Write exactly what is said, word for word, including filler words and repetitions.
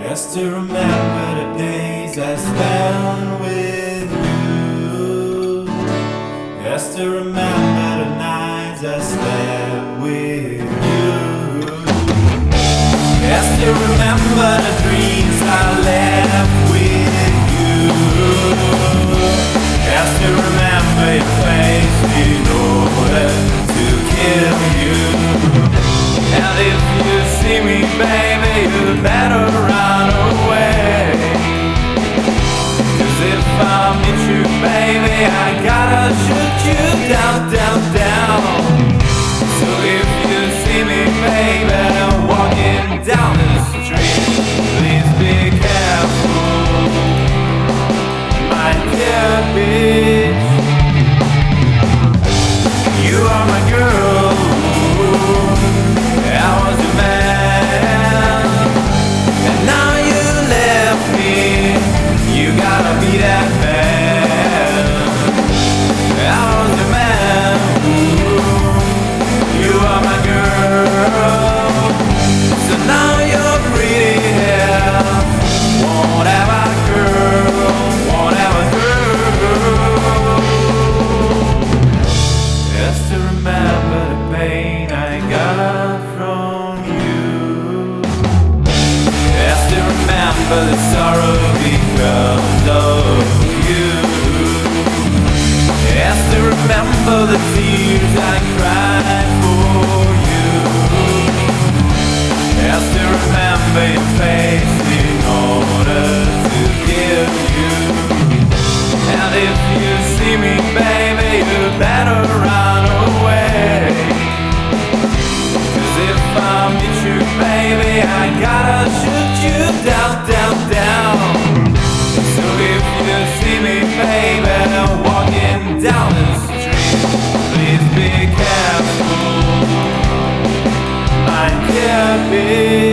Just to remember the days I spent with you. Just to remember the nights I slept with you. Just to remember the dreams I left with you. Just to remember your face in order to kill you. And if you see me, baby, you better run away. Cause if I meet you, baby, I gotta shoot you down, down, down. So if you see me, baby, walking down the street, please be careful, my dear bitch. You are my girl, I was your man, and now you left me. You gotta be that man. I was your man. Ooh, you are my girl. So now you're pretty here. Whatever girl, whatever girl. Just to remember the pain I got from you. Just to remember the sorrow because of you. Just to remember the tears I cried for you. Just to remember your face in order to kill you. And if you see me, baby, you better run away. Cause if I meet you, baby, I gotta shoot you down, down, down. So if you see me, baby, walking down the street, please be careful, my dear bitch.